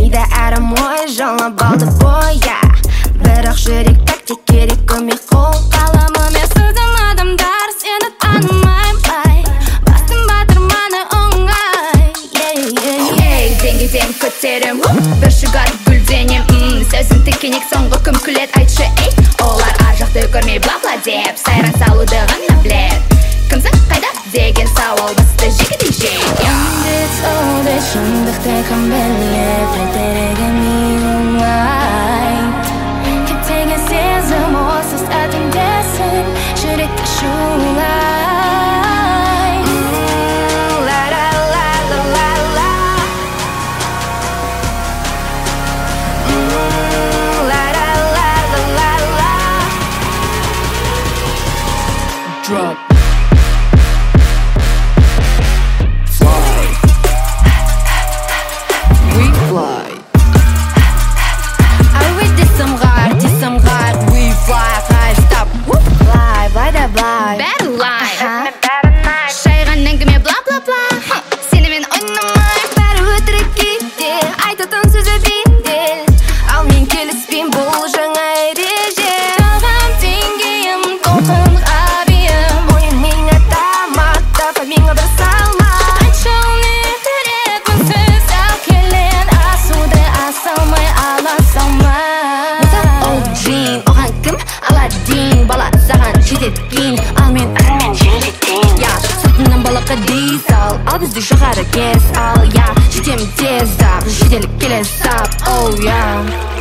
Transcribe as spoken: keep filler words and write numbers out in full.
мида әрім ой жалап алды боя. Бірақ жүрек тәкте керек көмек қол. Қаламымен сызым адамдар сені танымай. Бастым батырманы оңай. Ей, деңгеден көтерім, бір шығады гүлденем. Сөзім тікенек соңғы кім күлет айтшы ей. Олар ар жақты көрмей бла-бла деп сайран салуды ғана білет. Кімсің қайда деген сауал басты жегідей жей. Ендет шындықты кім білет, қайтерегі не оңай. Кептеген сезім осыз әтіндесін, жүректі шулай. Drop. Fly. We fly. I with this some raar, this some raar. We fly, fly, stop. Whoop, fly, fly da fly. Bad line. Шайған әңгіме бла бла бла. Сенімен ойнамай, бәрі өтірік кейде. Айтатын сөзі бейдел. Ал мен келіспейм бұл жаңа ереже. Талғам теңгейім, толқын ғабиым. Ойын меңі тамақта, фамиңа бір салма. Айтшы не керек үнсіз ал келен. Асуды асалмай, ала салмай. Мұза ол джин, оған кім? Аладдин, бала саған жететкен. Ал мен әрмен жететкен. Я, сұртынан балыққа дей сал. Ал бізді жоғары кес ал, я. Жетем тез ақ, жетелік келе сап, оу, я.